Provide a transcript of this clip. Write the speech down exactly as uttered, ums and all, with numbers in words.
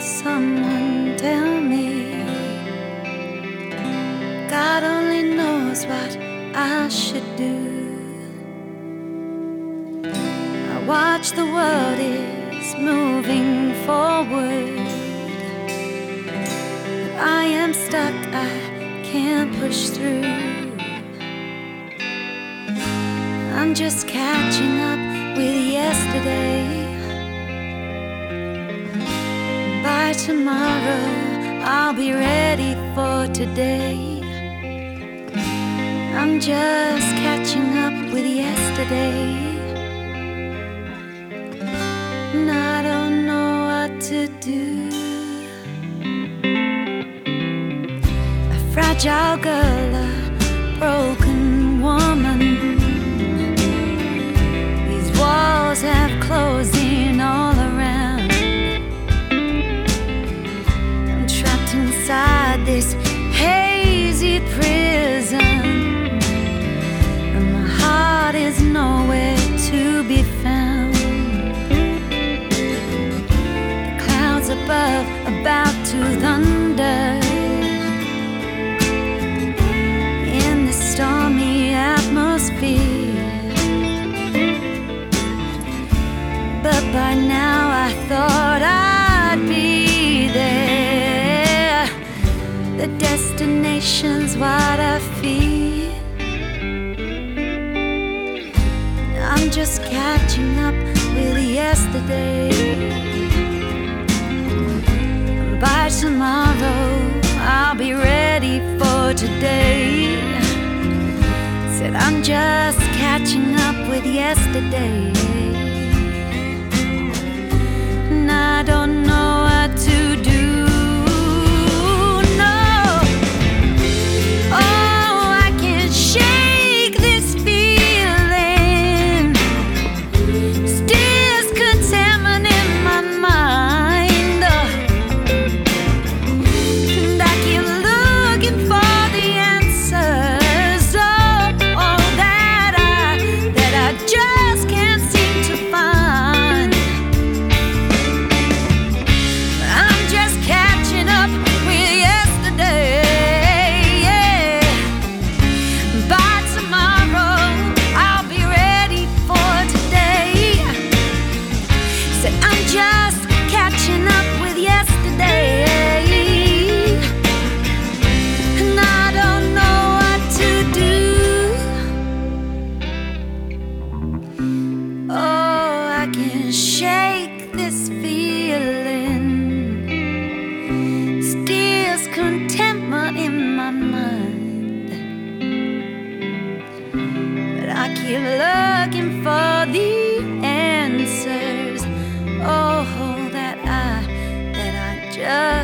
Someone tell me, God only knows what I should do. I watch the world is moving forward, but I am stuck, I can't push through. I'm just catching up with yesterday. By tomorrow, I'll be ready for today. I'm just catching up with yesterday, and I don't know what to do. A fragile girl, a broken woman. These walls have closed in all around. Inside this hazy prison, and my heart is nowhere to be found. The clouds above about to thunder in the stormy atmosphere, but by now I thought I'd be there. The destination's what I fear. I'm just catching up with yesterday. By tomorrow, I'll be ready for today. Said I'm just catching up with yesterday, and I don't know what to do. Shake this feeling, steals contentment in my mind, but I keep looking for the answers. Oh, that I, that I just